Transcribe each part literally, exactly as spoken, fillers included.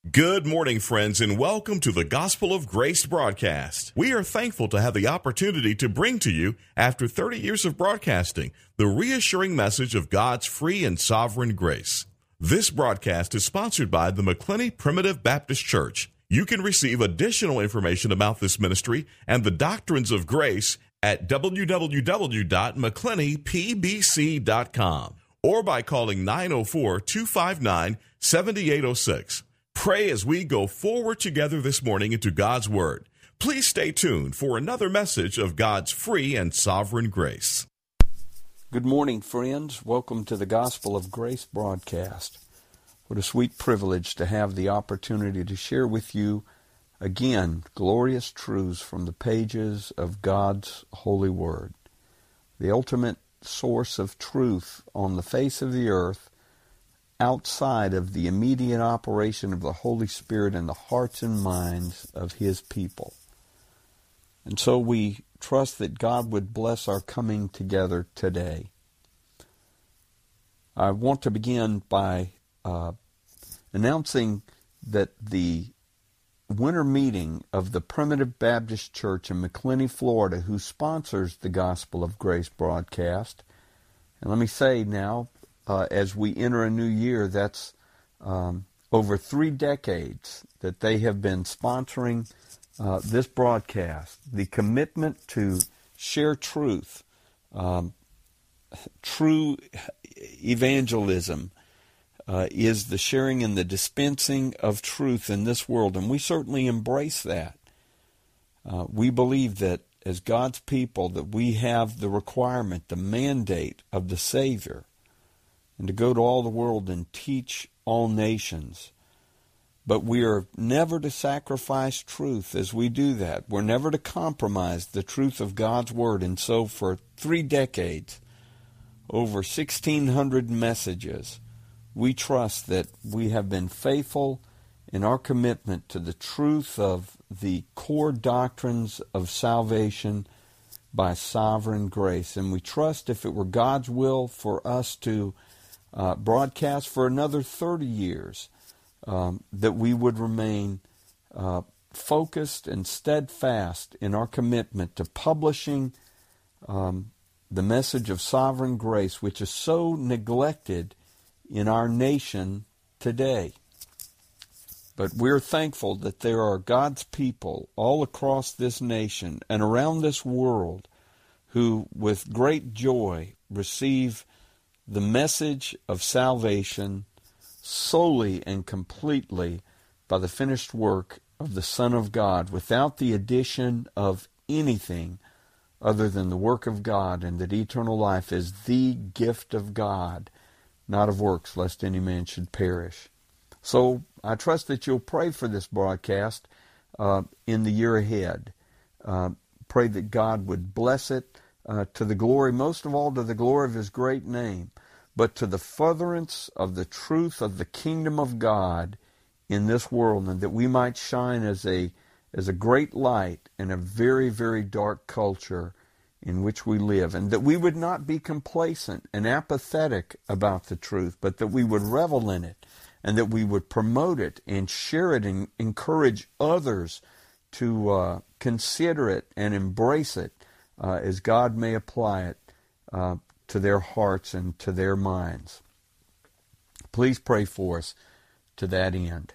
Good morning, friends, and welcome to the Gospel of Grace broadcast. We are thankful to have the opportunity to bring to you, after thirty years of broadcasting, the reassuring message of God's free and sovereign grace. This broadcast is sponsored by the McClenny Primitive Baptist Church. You can receive additional information about this ministry and the doctrines of grace at w w w dot mcclenny p b c dot com or by calling nine oh four, two five nine, seven eight oh six. Pray as we go forward together this morning into God's Word. Please stay tuned for another message of God's free and sovereign grace. Good morning, friends. Welcome to the Gospel of Grace broadcast. What a sweet privilege to have the opportunity to share with you, again, glorious truths from the pages of God's holy Word. The ultimate source of truth on the face of the earth, outside of the immediate operation of the Holy Spirit in the hearts and minds of His people. And so we trust that God would bless our coming together today. I want to begin by uh, announcing that the winter meeting of the Primitive Baptist Church in McClenny, Florida, who sponsors the Gospel of Grace broadcast, and let me say now, Uh, as we enter a new year, that's um, over three decades that they have been sponsoring uh, this broadcast. The commitment to share truth, um, true evangelism, uh, is the sharing and the dispensing of truth in this world, and we certainly embrace that. Uh, we believe that as God's people, that we have the requirement, the mandate of the Savior, and to go to all the world and teach all nations. But we are never to sacrifice truth as we do that. We're never to compromise the truth of God's Word. And so for three decades, over sixteen hundred messages, we trust that we have been faithful in our commitment to the truth of the core doctrines of salvation by sovereign grace. And we trust, if it were God's will for us to Uh, broadcast for another thirty years, um, that we would remain uh, focused and steadfast in our commitment to publishing um, the message of sovereign grace, which is so neglected in our nation today. But we're thankful that there are God's people all across this nation and around this world who, with great joy, receive the message of salvation solely and completely by the finished work of the Son of God, without the addition of anything other than the work of God, and that eternal life is the gift of God, not of works, lest any man should perish. So I trust that you'll pray for this broadcast uh, in the year ahead. Uh, pray that God would bless it uh, to the glory, most of all to the glory of His great name, but to the furtherance of the truth of the kingdom of God in this world, and that we might shine as a as a great light in a very, very dark culture in which we live, and that we would not be complacent and apathetic about the truth, but that we would revel in it, and that we would promote it and share it and encourage others to uh, consider it and embrace it uh, as God may apply it uh, to their hearts and to their minds. Please pray for us to that end.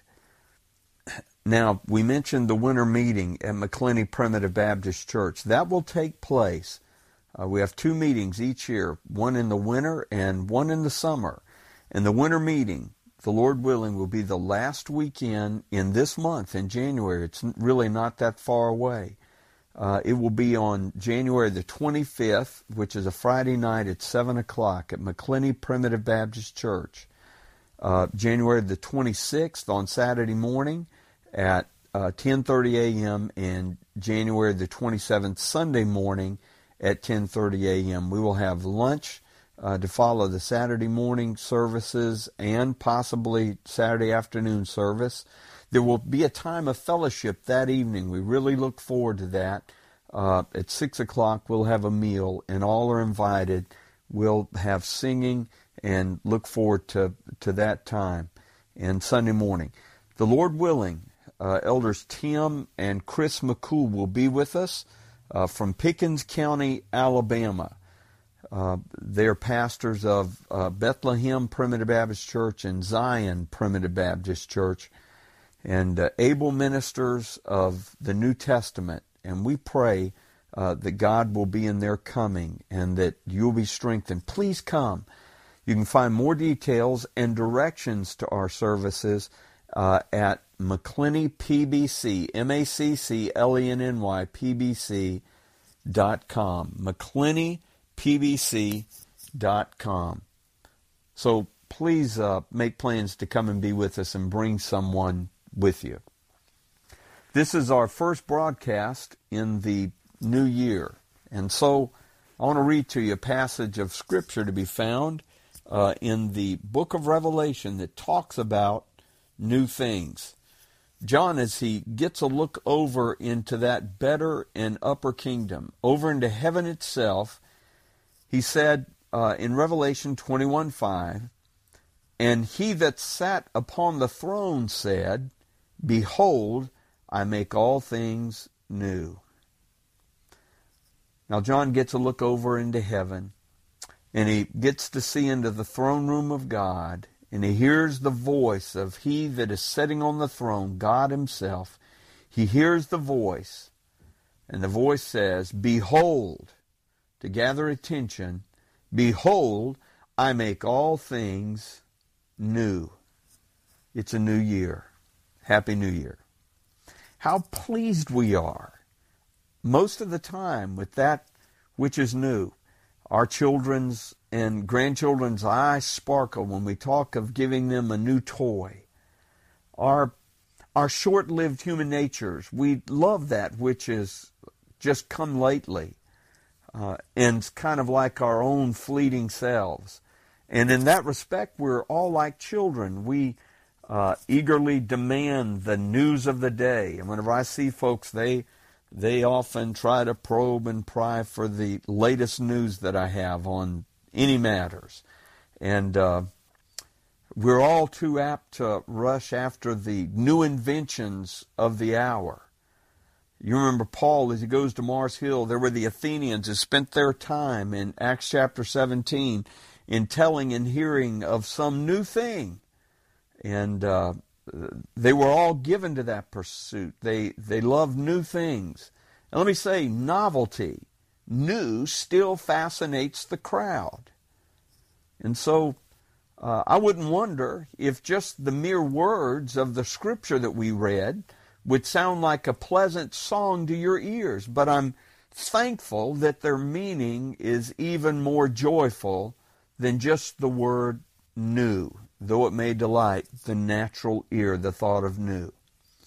Now, we mentioned the winter meeting at McClenny Primitive Baptist Church. That will take place. Uh, we have two meetings each year, one in the winter and one in the summer. And the winter meeting, the Lord willing, will be the last weekend in this month, in January. It's really not that far away. Uh, it will be on January the twenty-fifth, which is a Friday night at seven o'clock at McClenny Primitive Baptist Church. Uh, January the twenty-sixth on Saturday morning at uh, ten thirty a.m. and January the twenty-seventh Sunday morning at ten thirty a.m. We will have lunch uh, to follow the Saturday morning services and possibly Saturday afternoon service. There will be a time of fellowship that evening. We really look forward to that. Uh, at six o'clock, we'll have a meal, and all are invited. We'll have singing and look forward to, to that time. And Sunday morning. The Lord willing, uh, Elders Tim and Chris McCool will be with us uh, from Pickens County, Alabama. Uh, they're pastors of uh, Bethlehem Primitive Baptist Church and Zion Primitive Baptist Church, and uh, able ministers of the New Testament. And we pray uh, that God will be in their coming and that you'll be strengthened. Please come. You can find more details and directions to our services uh, at McClenny P B C, M A C C L E N N Y P B C dot com. McClenny P B C dot com. So please uh, make plans to come and be with us and bring someone with you. This is our first broadcast in the new year. And so I want to read to you a passage of Scripture to be found uh, in the book of Revelation that talks about new things. John, as he gets a look over into that better and upper kingdom, over into heaven itself, he said uh, in Revelation twenty-one five, "And he that sat upon the throne said, Behold, I make all things new." Now John gets a look over into heaven, and he gets to see into the throne room of God, and he hears the voice of he that is sitting on the throne, God himself. He hears the voice, and the voice says, "Behold," to gather attention, "Behold, I make all things new." It's a new year. Happy New Year. How pleased we are most of the time with that which is new. Our children's and grandchildren's eyes sparkle when we talk of giving them a new toy. Our, our short-lived human natures, we love that which is just come lately. Uh, and it's kind of like our own fleeting selves. And in that respect, we're all like children. We uh, eagerly demand the news of the day. And whenever I see folks, they they often try to probe and pry for the latest news that I have on any matters. And uh, we're all too apt to rush after the new inventions of the hour. You remember Paul, as he goes to Mars Hill, there were the Athenians who spent their time in Acts chapter seventeen in telling and hearing of some new thing. And uh, they were all given to that pursuit. They, they loved new things. And let me say, novelty, new, still fascinates the crowd. And so uh, I wouldn't wonder if just the mere words of the Scripture that we read would sound like a pleasant song to your ears, but I'm thankful that their meaning is even more joyful than just the word new, though it may delight the natural ear, the thought of new.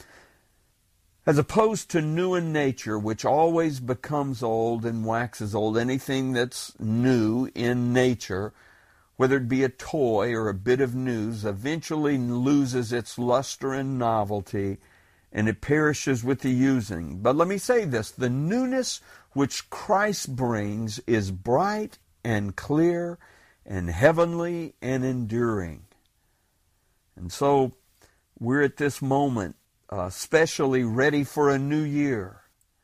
As opposed to new in nature, which always becomes old and waxes old, anything that's new in nature, whether it be a toy or a bit of news, eventually loses its luster and novelty, and it perishes with the using. But let me say this, the newness which Christ brings is bright and clear and heavenly and enduring. And so we're at this moment uh, especially ready for a new year.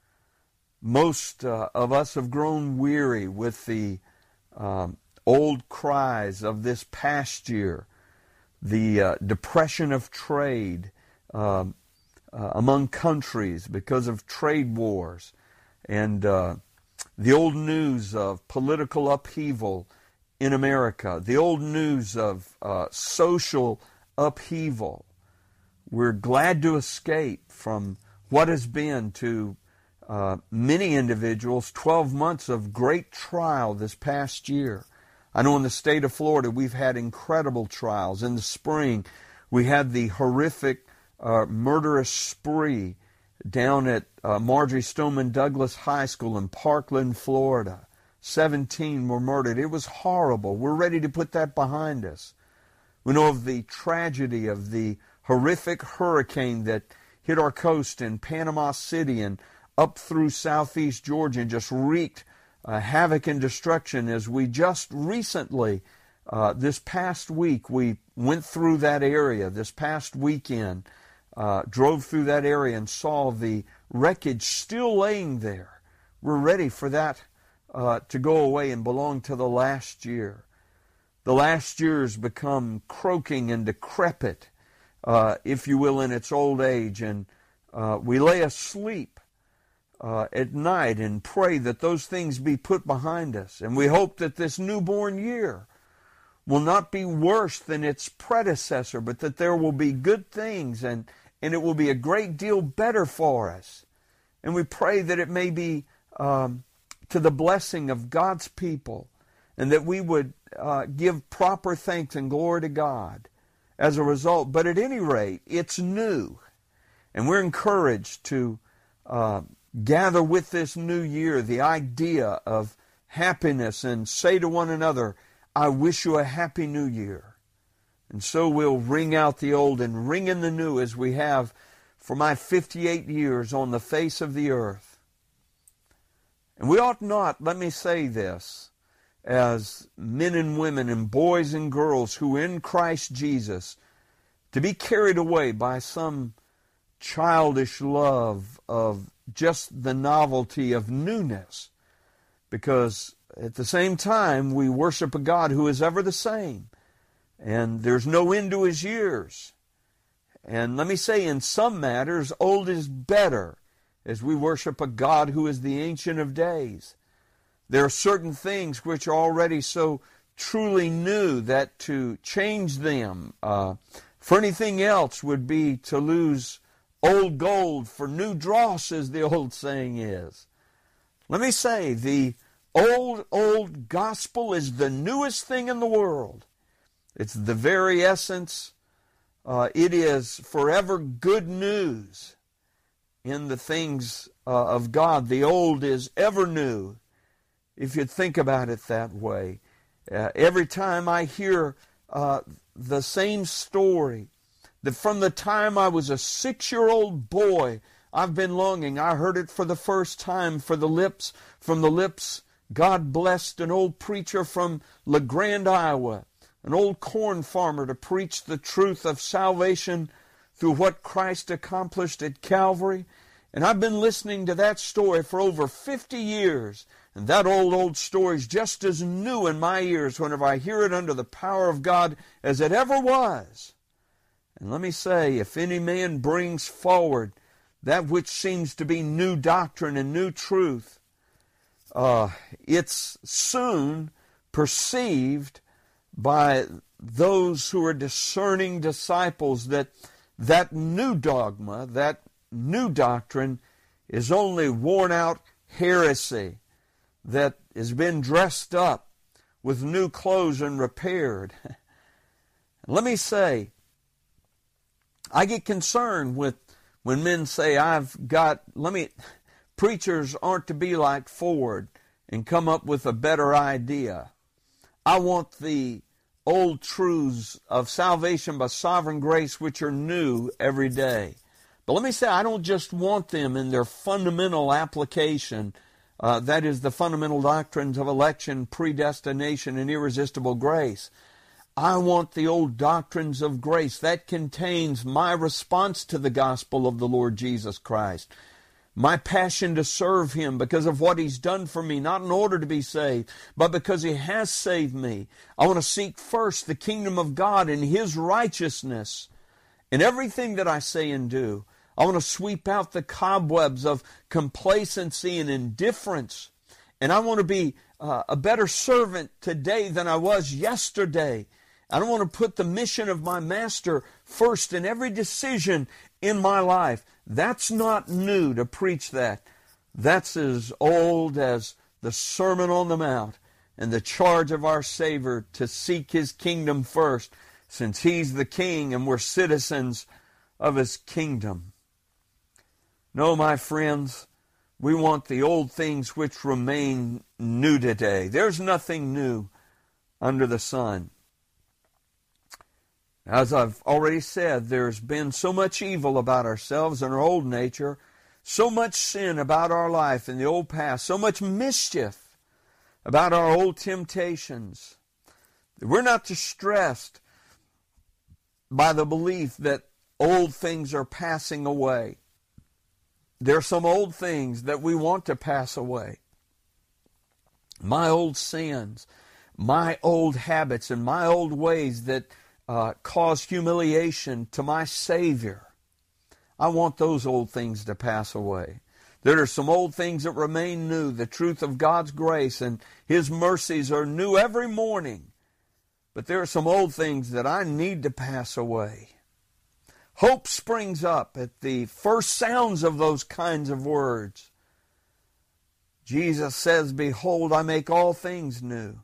Most uh, of us have grown weary with the um, old cries of this past year, the uh, depression of trade, uh, Uh, among countries because of trade wars, and uh, the old news of political upheaval in America, the old news of uh, social upheaval. We're glad to escape from what has been to uh, many individuals twelve months of great trial this past year. I know in the state of Florida we've had incredible trials. In the spring we had the horrific Uh, murderous spree down at uh, Marjorie Stoneman Douglas High School in Parkland, Florida. seventeen were murdered. It was horrible. We're ready to put that behind us. We know of the tragedy of the horrific hurricane that hit our coast in Panama City and up through southeast Georgia and just wreaked uh, havoc and destruction. As we just recently, uh, this past week, we went through that area, this past weekend, uh, drove through that area and saw the wreckage still laying there. We're ready for that uh, to go away and belong to the last year. The last year's become croaking and decrepit, uh, if you will, in its old age, and uh, we lay asleep uh, at night and pray that those things be put behind us. And we hope that this newborn year will not be worse than its predecessor, but that there will be good things, and, and it will be a great deal better for us. And we pray that it may be um, to the blessing of God's people, and that we would uh, give proper thanks and glory to God as a result. But at any rate, it's new, and we're encouraged to uh, gather with this new year the idea of happiness and say to one another, I wish you a happy new year. And so we'll ring out the old and ring in the new, as we have for my fifty-eight years on the face of the earth. And we ought not, let me say this, as men and women and boys and girls who are in Christ Jesus, to be carried away by some childish love of just the novelty of newness, because at the same time we worship a God who is ever the same, and there's no end to His years. And let me say, in some matters, old is better, as we worship a God who is the Ancient of Days. There are certain things which are already so truly new that to change them uh, for anything else would be to lose old gold for new dross, as the old saying is. Let me say, the old, old gospel is the newest thing in the world. It's the very essence. Uh, it is forever good news in the things uh, of God. The old is ever new, if you think about it that way. Uh, every time I hear uh, the same story, that from the time I was a six-year-old boy, I've been longing. I heard it for the first time for the lips, from the lips, God blessed an old preacher from La Grande, Iowa, an old corn farmer, to preach the truth of salvation through what Christ accomplished at Calvary. And I've been listening to that story for over fifty years. And that old, old story is just as new in my ears whenever I hear it under the power of God as it ever was. And let me say, if any man brings forward that which seems to be new doctrine and new truth, uh, it's soon perceived by those who are discerning disciples that that new dogma, that new doctrine, is only worn out heresy that has been dressed up with new clothes and repaired. Let me say, I get concerned with when men say, I've got, let me, preachers aren't to be like Ford and come up with a better idea. I want the old truths of salvation by sovereign grace which are new every day. But let me say, I don't just want them in their fundamental application, uh, that is the fundamental doctrines of election, predestination, and irresistible grace. I want the old doctrines of grace. That contains my response to the gospel of the Lord Jesus Christ. My passion to serve Him because of what He's done for me, not in order to be saved, but because He has saved me. I want to seek first the kingdom of God and His righteousness in everything that I say and do. I want to sweep out the cobwebs of complacency and indifference. And I want to be uh, a better servant today than I was yesterday. I don't want to put the mission of my Master first in every decision in my life. That's not new to preach that. That's as old as the Sermon on the Mount and the charge of our Savior to seek His kingdom first, since He's the King and we're citizens of His kingdom. No, my friends, we want the old things which remain new today. There's nothing new under the sun. As I've already said, there's been so much evil about ourselves and our old nature, so much sin about our life in the old past, so much mischief about our old temptations. We're not distressed by the belief that old things are passing away. There are some old things that we want to pass away. My old sins, my old habits, and my old ways that uh, cause humiliation to my Savior. I want those old things to pass away. There are some old things that remain new. The truth of God's grace and His mercies are new every morning. But there are some old things that I need to pass away. Hope springs up at the first sounds of those kinds of words. Jesus says, "Behold, I make all things new."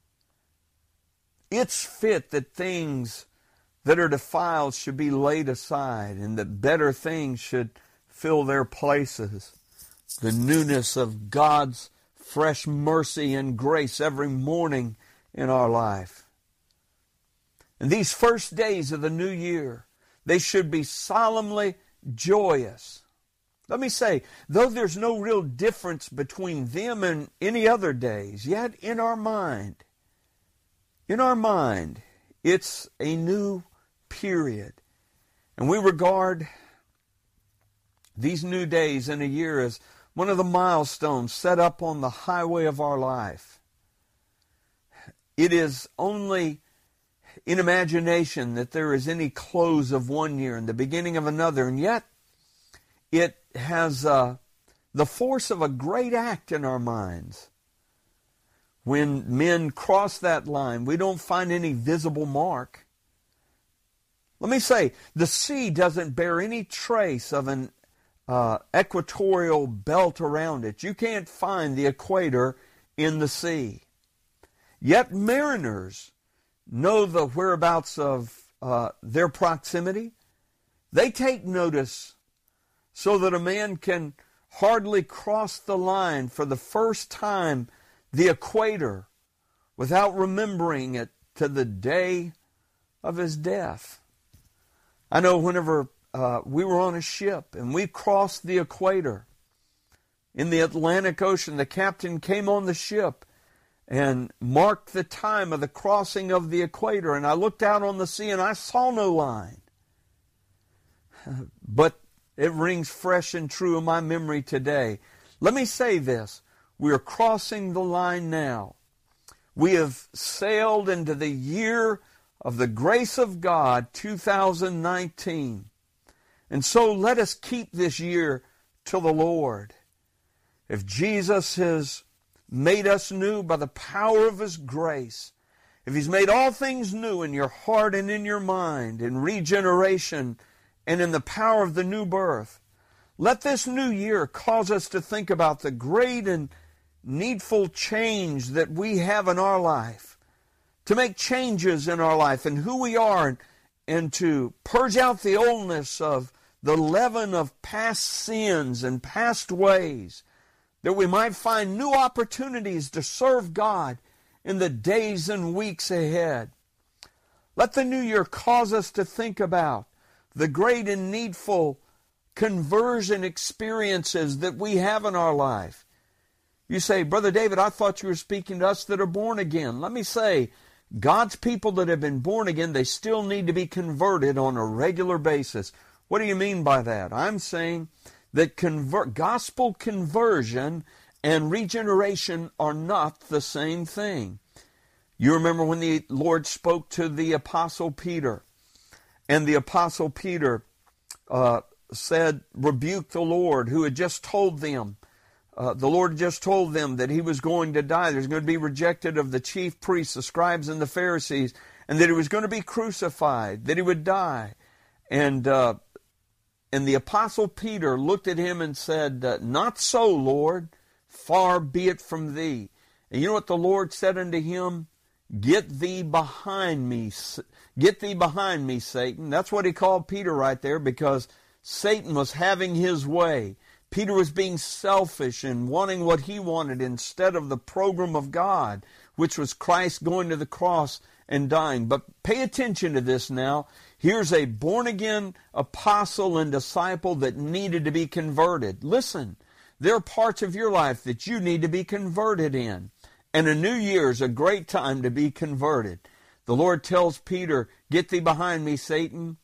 It's fit that things that are defiled should be laid aside, and that better things should fill their places. The newness of God's fresh mercy and grace every morning in our life. And these first days of the new year, they should be solemnly joyous. Let me say, though there's no real difference between them and any other days, yet in our mind, in our mind, it's a new period. And we regard these new days in a year as one of the milestones set up on the highway of our life. It is only in imagination that there is any close of one year and the beginning of another, and yet it has uh, the force of a great act in our minds. When men cross that line, we don't find any visible mark. Let me say, the sea doesn't bear any trace of an uh, equatorial belt around it. You can't find the equator in the sea. Yet mariners know the whereabouts of uh, their proximity. They take notice so that a man can hardly cross the line for the first time, the equator, without remembering it to the day of his death. I know whenever uh, we were on a ship and we crossed the equator in the Atlantic Ocean, the captain came on the ship and marked the time of the crossing of the equator, and I looked out on the sea and I saw no line. But it rings fresh and true in my memory today. Let me say this. We are crossing the line now. We have sailed into the year of the grace of God, two thousand nineteen. And so let us keep this year to the Lord. If Jesus has made us new by the power of His grace, if He's made all things new in your heart and in your mind, in regeneration and in the power of the new birth, let this new year cause us to think about the great and needful change that we have in our life, to make changes in our life and who we are, and, and to purge out the oldness of the leaven of past sins and past ways, that we might find new opportunities to serve God in the days and weeks ahead. Let the new year cause us to think about the great and needful conversion experiences that we have in our life. You say, Brother David, I thought you were speaking to us that are born again. Let me say, God's people that have been born again, they still need to be converted on a regular basis. What do you mean by that? I'm saying that convert, gospel conversion and regeneration are not the same thing. You remember when the Lord spoke to the Apostle Peter, and the Apostle Peter uh, said, rebuke the Lord, who had just told them, uh, the Lord just told them that He was going to die. There's going to be rejected of the chief priests, the scribes, and the Pharisees, and that He was going to be crucified, that He would die. And uh, and the Apostle Peter looked at Him and said, uh, not so, Lord, far be it from Thee. And you know what the Lord said unto him? Get thee behind me, get thee behind me, Satan. That's what He called Peter right there, because Satan was having his way. Peter was being selfish and wanting what he wanted instead of the program of God, which was Christ going to the cross and dying. But pay attention to this now. Here's a born-again apostle and disciple that needed to be converted. Listen, there are parts of your life that you need to be converted in. And a new year is a great time to be converted. The Lord tells Peter, get thee behind me, Satan.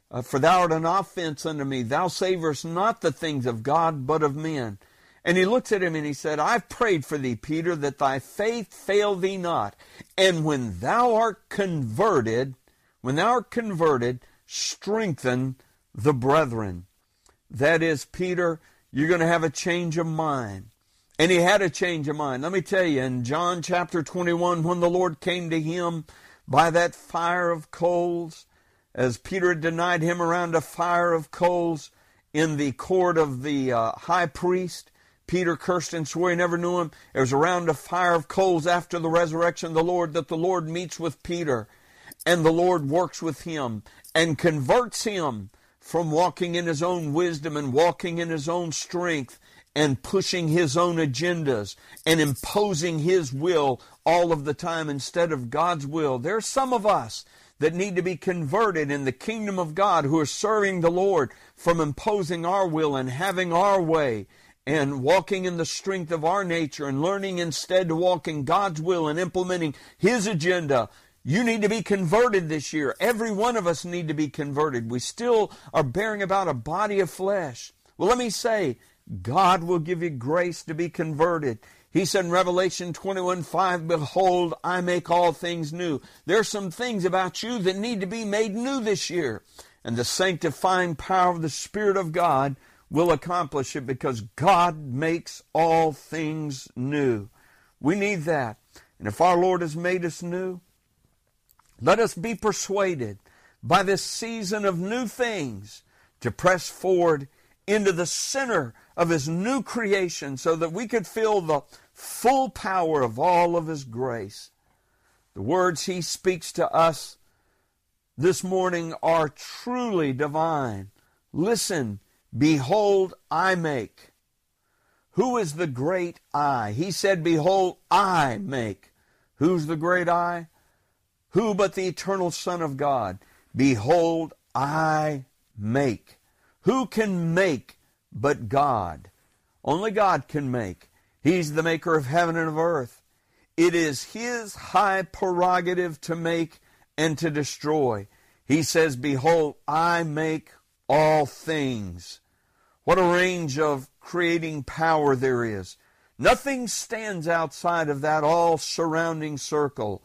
Uh, for thou art an offense unto me. Thou savorest not the things of God, but of men. And he looks at him and he said, I've prayed for thee, Peter, that thy faith fail thee not. And when thou art converted, when thou art converted, strengthen the brethren. That is, Peter, you're going to have a change of mind. And he had a change of mind. Let me tell you, in John chapter twenty-one, when the Lord came to him by that fire of coals, as Peter had denied him around a fire of coals in the court of the uh, high priest, Peter cursed and swore he never knew him. It was around a fire of coals after the resurrection of the Lord that the Lord meets with Peter, and the Lord works with him and converts him from walking in his own wisdom and walking in his own strength and pushing his own agendas and imposing his will all of the time instead of God's will. There are some of us that need to be converted in the kingdom of God, who are serving the Lord, from imposing our will and having our way and walking in the strength of our nature and learning instead to walk in God's will and implementing His agenda. You need to be converted this year. Every one of us need to be converted. We still are bearing about a body of flesh. Well, let me say, God will give you grace to be converted. He said in Revelation twenty-one five, Behold, I make all things new. There are some things about you that need to be made new this year. And the sanctifying power of the Spirit of God will accomplish it, because God makes all things new. We need that. And if our Lord has made us new, let us be persuaded by this season of new things to press forward into the center of His new creation so that we could feel the full power of all of His grace. The words He speaks to us this morning are truly divine. Listen, behold, I make. Who is the great I? He said, behold, I make. Who's the great I? Who but the eternal Son of God? Behold, I make. Who can make but God? Only God can make. He's the maker of heaven and of earth. It is His high prerogative to make and to destroy. He says, behold, I make all things. What a range of creating power there is. Nothing stands outside of that all surrounding circle.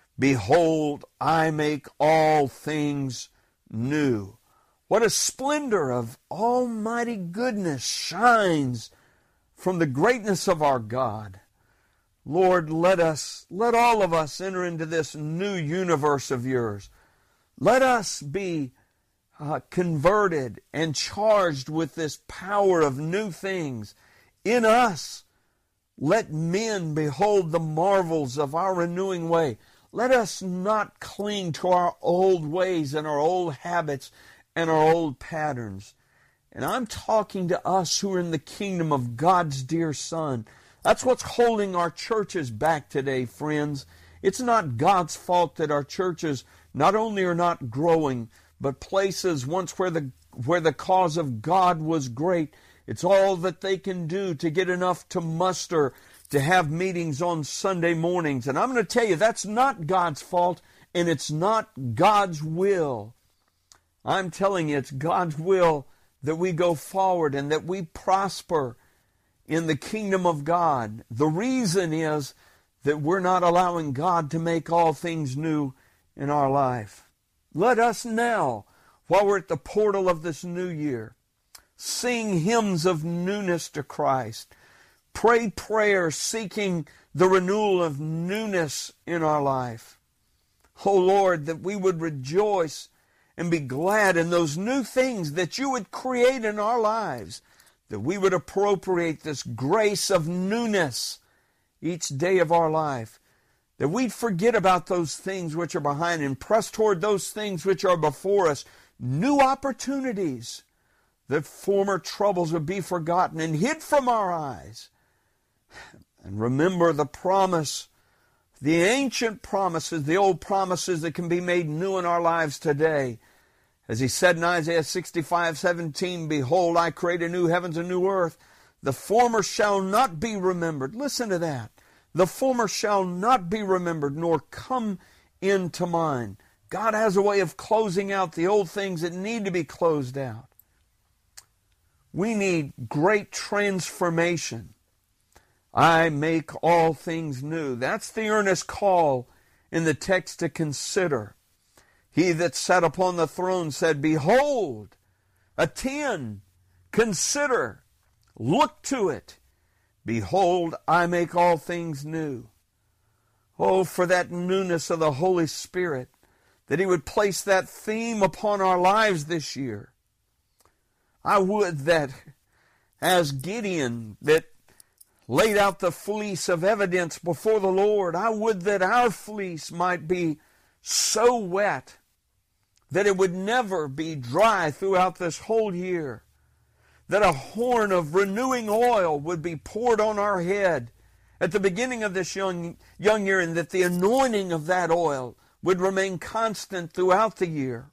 Behold, I make all things new. What a splendor of almighty goodness shines from the greatness of our God. Lord, let us, let all of us enter into this new universe of yours. Let us be uh, converted and charged with this power of new things in us. Let men behold the marvels of our renewing way. Let us not cling to our old ways and our old habits and our old patterns. And I'm talking to us who are in the kingdom of God's dear Son. That's what's holding our churches back today, friends. It's not God's fault that our churches not only are not growing, but places once where the where the cause of God was great, it's all that they can do to get enough to muster to have meetings on Sunday mornings. And I'm going to tell you, that's not God's fault, and it's not God's will. I'm telling you, it's God's will that we go forward and that we prosper in the kingdom of God. The reason is that we're not allowing God to make all things new in our life. Let us now, while we're at the portal of this new year, sing hymns of newness to Christ. Pray prayers seeking the renewal of newness in our life. Oh Lord, that we would rejoice and be glad in those new things that you would create in our lives, that we would appropriate this grace of newness each day of our life, that we'd forget about those things which are behind and press toward those things which are before us, new opportunities, that former troubles would be forgotten and hid from our eyes. And remember the promise, the ancient promises, the old promises that can be made new in our lives today. As He said in Isaiah sixty-five seventeen, Behold, I create a new heavens and new earth. The former shall not be remembered. Listen to that. The former shall not be remembered, nor come into mind. God has a way of closing out the old things that need to be closed out. We need great transformation. I make all things new. That's the earnest call in the text to consider. He that sat upon the throne said, behold, attend, consider, look to it. Behold, I make all things new. Oh, for that newness of the Holy Spirit, that He would place that theme upon our lives this year. I would that as Gideon that laid out the fleece of evidence before the Lord, I would that our fleece might be so wet that it would never be dry throughout this whole year, that a horn of renewing oil would be poured on our head at the beginning of this young, young year, and that the anointing of that oil would remain constant throughout the year.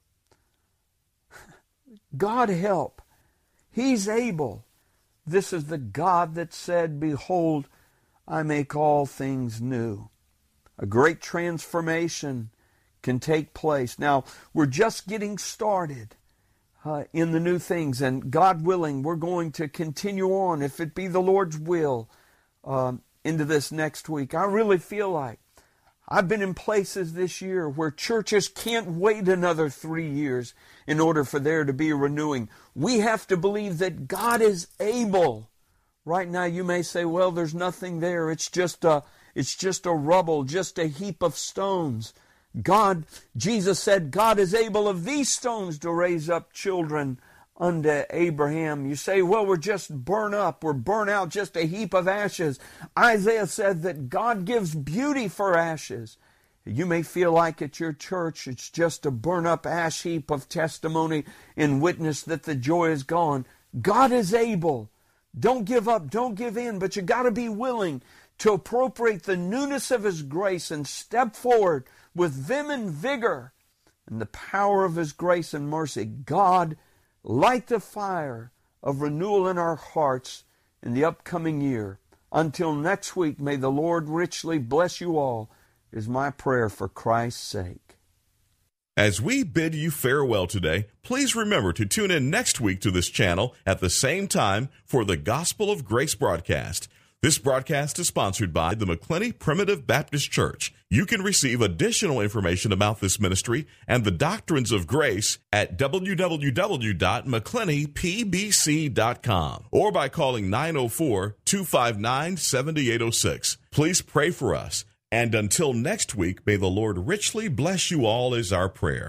God help. He's able. This is the God that said, behold, I make all things new. A great transformation can take place. Now, we're just getting started uh, in the new things, and God willing, we're going to continue on, if it be the Lord's will, um, into this next week. I really feel like I've been in places this year where churches can't wait another three years in order for there to be a renewing. We have to believe that God is able. Right now you may say, well, there's nothing there. It's just a, it's just a rubble, just a heap of stones. God, Jesus said, God is able of these stones to raise up children unto Abraham. You say, well, we're just burnt up. We're burnt out, just a heap of ashes. Isaiah said that God gives beauty for ashes. You may feel like at your church it's just a burnt up ash heap of testimony and witness that the joy is gone. God is able. Don't give up. Don't give in. But you got to be willing to appropriate the newness of His grace and step forward with vim and vigor and the power of His grace and mercy. God, light the fire of renewal in our hearts in the upcoming year. Until next week, may the Lord richly bless you all, is my prayer for Christ's sake. As we bid you farewell today, please remember to tune in next week to this channel at the same time for the Gospel of Grace broadcast. This broadcast is sponsored by the McClenny Primitive Baptist Church. You can receive additional information about this ministry and the doctrines of grace at w w w dot mcclenny p b c dot com or by calling nine oh four, two five nine, seven eight oh six. Please pray for us. And until next week, may the Lord richly bless you all is our prayer.